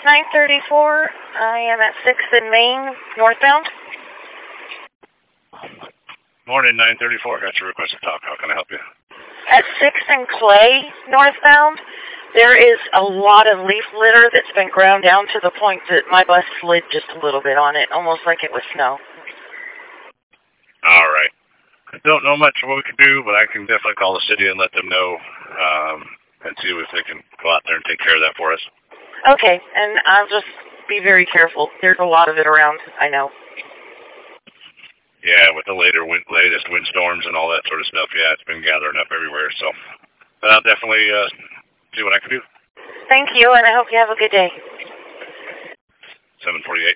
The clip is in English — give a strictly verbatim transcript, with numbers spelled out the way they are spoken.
nine thirty-four. I am at sixth and Main, northbound. Morning, nine thirty-four. Got your request to talk. How can I help you? At sixth and Clay, northbound, there is a lot of leaf litter that's been ground down to the point that my bus slid just a little bit on it, almost like it was snow. All right. I don't know much of what we can do, but I can definitely call the city and let them know um, and see if they can go out there and take care of that for us. Okay, and I'll just be very careful. There's a lot of it around, I know. Yeah, with the later wind, latest windstorms and all that sort of stuff, yeah, it's been gathering up everywhere. So but I'll definitely uh, see what I can do. Thank you, and I hope you have a good day. seven forty-eight.